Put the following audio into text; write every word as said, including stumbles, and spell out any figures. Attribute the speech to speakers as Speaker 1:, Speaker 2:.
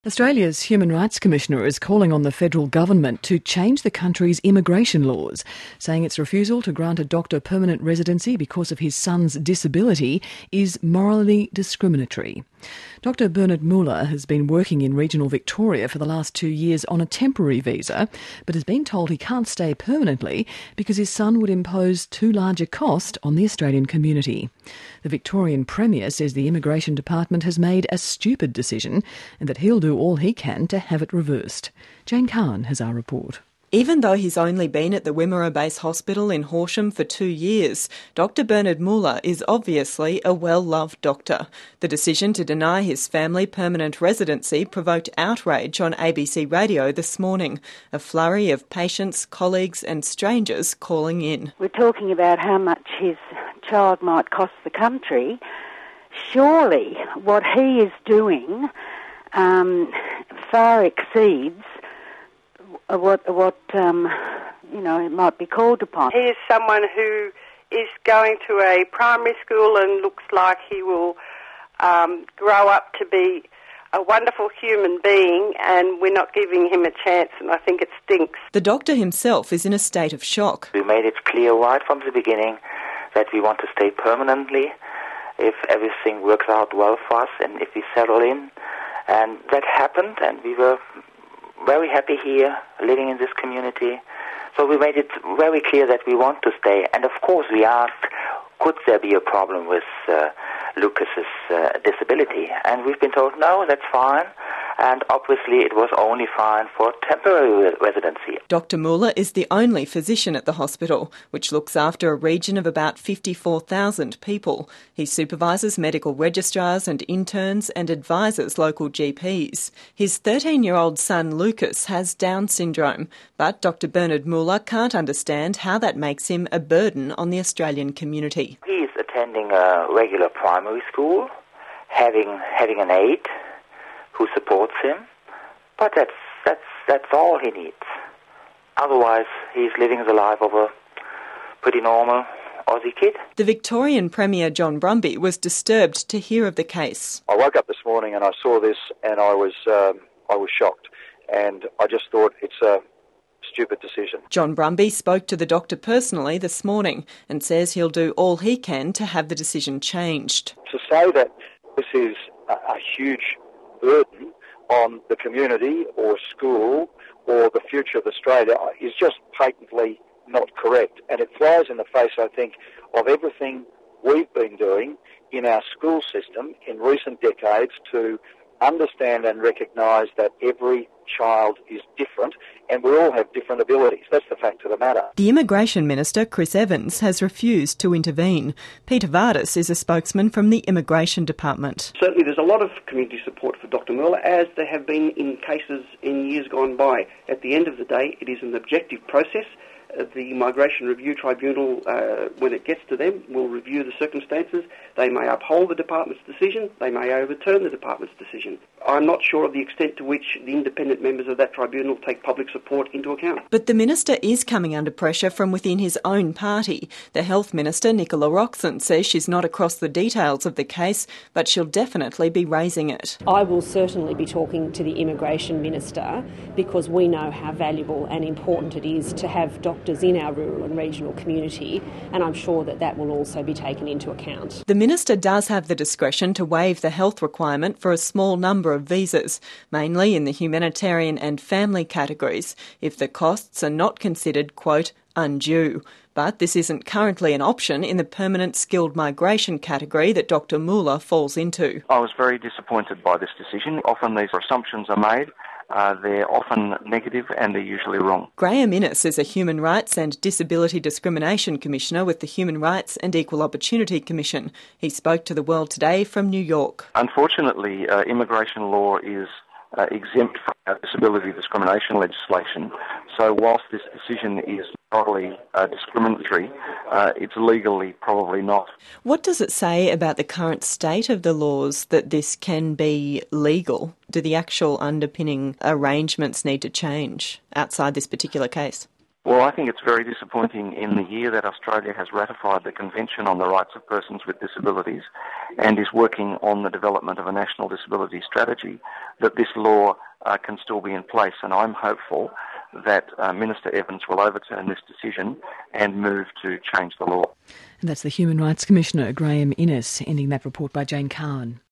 Speaker 1: Australia's Human Rights Commissioner is calling on the federal government to change the country's immigration laws, saying its refusal to grant a doctor permanent residency because of his son's disability is morally discriminatory. Doctor Bernard Muller has been working in regional Victoria for the last two years on a temporary visa, but has been told he can't stay permanently because his son would impose too large a cost on the Australian community. The Victorian Premier says the Immigration Department has made a stupid decision and that he'll do all he can to have it reversed. Jane Khan has our report.
Speaker 2: Even though he's only been at the Wimmera Base Hospital in Horsham for two years, Doctor Bernard Muller is obviously a well-loved doctor. The decision to deny his family permanent residency provoked outrage on A B C Radio this morning, a flurry of patients, colleagues and strangers calling in.
Speaker 3: We're talking about how much his child might cost the country. Surely what he is doing um, far exceeds what what um, you know it might be called upon.
Speaker 4: He is someone who is going to a primary school and looks like he will um, grow up to be a wonderful human being, and we're not giving him a chance, and I think it stinks.
Speaker 2: The doctor himself is in a state of shock.
Speaker 5: We made it clear right from the beginning that we want to stay permanently if everything works out well for us and if we settle in, and that happened, and we were very happy here, living in this community. So we made it very clear that we want to stay. And of course we asked, could there be a problem with uh, Lucas's uh, disability? And we've been told, no, that's fine. And obviously it was only fine for temporary residency.
Speaker 2: Doctor Muller is the only physician at the hospital, which looks after a region of about fifty-four thousand people. He supervises medical registrars and interns and advises local G Ps. His thirteen-year-old son Lucas has Down syndrome, but Doctor Bernard Muller can't understand how that makes him a burden on the Australian community.
Speaker 5: He's attending a regular primary school, having having an aide who supports him, but that's that's that's all he needs. Otherwise, he's living the life of a pretty normal Aussie kid.
Speaker 2: The Victorian Premier John Brumby was disturbed to hear of the case.
Speaker 6: I woke up this morning and I saw this, and I was um, I was shocked, and I just thought it's a stupid decision.
Speaker 2: John Brumby spoke to the doctor personally this morning and says he'll do all he can to have the decision changed.
Speaker 6: To say that this is a, a huge burden on the community or school or the future of Australia is just patently not correct. And it flies in the face, I think, of everything we've been doing in our school system in recent decades to understand and recognise that every child is different and we all have different abilities. That's the fact of the matter.
Speaker 2: The Immigration Minister, Chris Evans, has refused to intervene. Peter Vardis is a spokesman from the Immigration Department.
Speaker 7: Certainly there's a lot of community support for Doctor Muller, as there have been in cases in years gone by. At the end of the day, it is an objective process. The Migration Review Tribunal, uh, when it gets to them, will review the circumstances. They may uphold the Department's decision. They may overturn the Department's decision. I'm not sure of the extent to which the independent members of that tribunal take public support into account.
Speaker 2: But the Minister is coming under pressure from within his own party. The Health Minister, Nicola Roxon, says she's not across the details of the case, but she'll definitely be raising it.
Speaker 8: I will certainly be talking to the Immigration Minister because we know how valuable and important it is to have doctors in our rural and regional community, and I'm sure that that will also be taken into account.
Speaker 2: The Minister does have the discretion to waive the health requirement for a small number of visas, mainly in the humanitarian and family categories, if the costs are not considered, quote, undue. But this isn't currently an option in the permanent skilled migration category that Doctor Muller falls into.
Speaker 9: I was very disappointed by this decision. Often these assumptions are made. Uh, they're often negative and they're usually wrong.
Speaker 2: Graham Innes is a Human Rights and Disability Discrimination Commissioner with the Human Rights and Equal Opportunity Commission. He spoke to The World Today from New York.
Speaker 9: Unfortunately, uh, immigration law is uh, exempt from our disability discrimination legislation. So whilst this decision is morally uh, discriminatory, uh, it's legally probably not.
Speaker 2: What does it say about the current state of the laws that this can be legal? Do the actual underpinning arrangements need to change outside this particular case?
Speaker 9: Well, I think it's very disappointing in the year that Australia has ratified the Convention on the Rights of Persons with Disabilities and is working on the development of a national disability strategy, that this law uh, can still be in place. And I'm hopeful that uh, Minister Evans will overturn this decision and move to change the law.
Speaker 1: And that's the Human Rights Commissioner, Graham Innes, ending that report by Jane Cowan.